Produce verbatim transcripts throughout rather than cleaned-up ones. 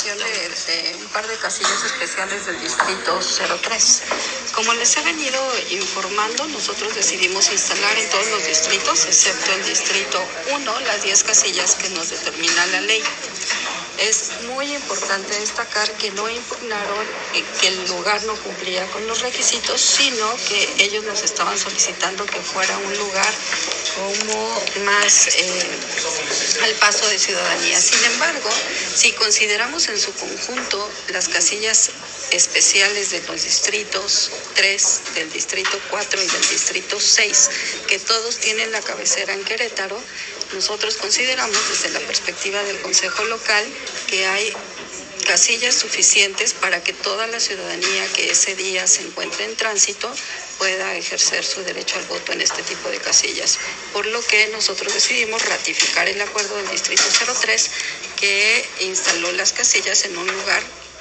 instalación de, de un par de casillas especiales del distrito cero tres. Como les he venido informando, nosotros decidimos instalar en todos los distritos, excepto el distrito uno, las diez casillas que nos determina la ley. Es muy importante destacar que no impugnaron que el lugar no cumplía con los requisitos, sino que ellos nos estaban solicitando que fuera un lugar como más eh, al paso de ciudadanía. Sin embargo, si consideramos en su conjunto las casillas especiales de los distritos tres, del distrito cuatro y del distrito seis, que todos tienen la cabecera en Querétaro, nosotros consideramos desde la perspectiva del Consejo Local que hay casillas suficientes para que toda la ciudadanía que ese día se encuentre en tránsito pueda ejercer su derecho al voto en este tipo de casillas. Por lo que nosotros decidimos ratificar el acuerdo del distrito cero tres que instaló las casillas en un lugar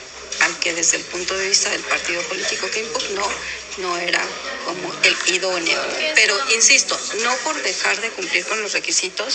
al que desde el punto de vista del partido político que impugnó no era como el idóneo. Pero insisto, no por dejar de cumplir con los requisitos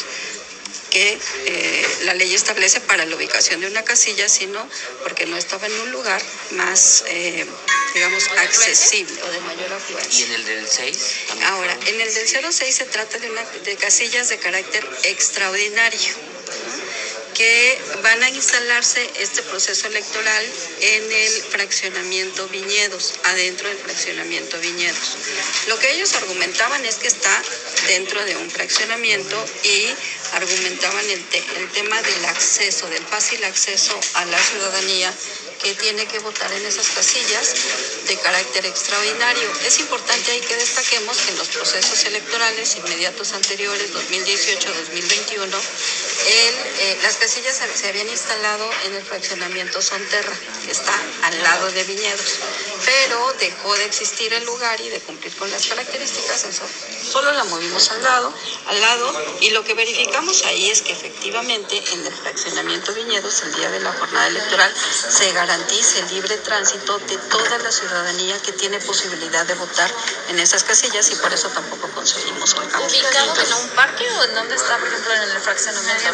que eh, la ley establece para la ubicación de una casilla, sino porque no estaba en un lugar más, eh, digamos, accesible o de mayor afluencia. ¿Y en el del seis? Ahora, en el del cero seis se trata de, una, de casillas de carácter extraordinario, ¿no?, que van a instalarse este proceso electoral en el fraccionamiento Viñedos, adentro del fraccionamiento Viñedos. Lo que ellos argumentaban es que está dentro de un fraccionamiento y argumentaban el, te, el tema del acceso, del fácil acceso a la ciudadanía que tiene que votar en esas casillas de carácter extraordinario. Es importante ahí que destaquemos que en los procesos electorales inmediatos anteriores, dos mil dieciocho dos mil veintiuno, el, eh, las casillas se, se habían instalado en el fraccionamiento Sonterra, que está al lado de Viñedos, pero dejó de existir el lugar y de cumplir con las características, eso, solo la movimos al lado, al lado, y lo que verificamos ahí es que efectivamente en el fraccionamiento Viñedos, el día de la jornada electoral, se garantice el libre tránsito de toda la ciudadanía que tiene posibilidad de votar en esas casillas, y por eso tampoco conseguimos el cambio. ¿Ubicado en un parque o en dónde está, por ejemplo, en el fraccionamiento?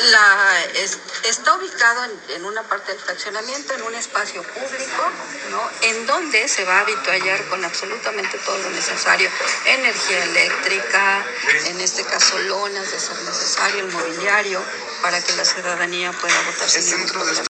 La, es, está ubicado en, en una parte del fraccionamiento, en un espacio público, ¿no?, en donde se va a habituallar con absolutamente todo lo necesario: energía eléctrica, en este caso lonas de ser necesario, el mobiliario, para que la ciudadanía pueda votar sin ningún problema.